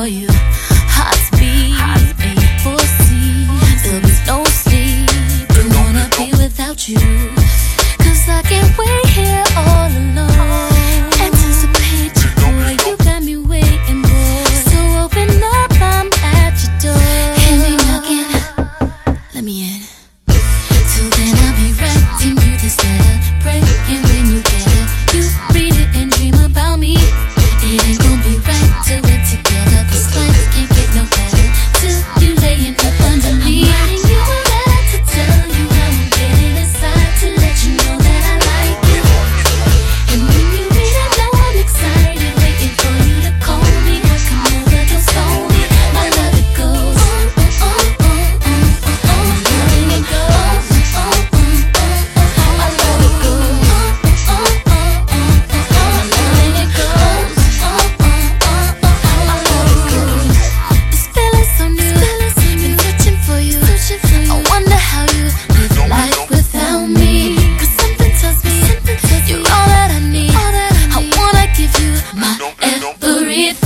for you. Hearts beat, A4C. There'll be no sleep. Don't wanna be without you. 'Cause I can't wait here all alone. Anticipate you, boy. You got me waiting, boy. So open up, I'm at your door. Hear me knocking, let me in. Till then I'll be writing you this letter, praying when you get it. You read it and dream about me. It ain't gonna be right till we're together, 'cause life can't get no better till you laying up under me. I'm writing you a letter to tell you how I'm getting inside, to let you know that I like you. And when you read it, know I'm excited, waiting for you to call me. Come over, don't stone me. My love, it goes on, on, on, on, on, on. My love, it goes on, on, on, on. My love, it goes on, on, on, on, on. My love, it goes on, on, on, on. My love, it goes. This feeling so new, been searching for you. I wonder how you live life without me. 'Cause something tells me you're all that I need. I wanna give you my everything.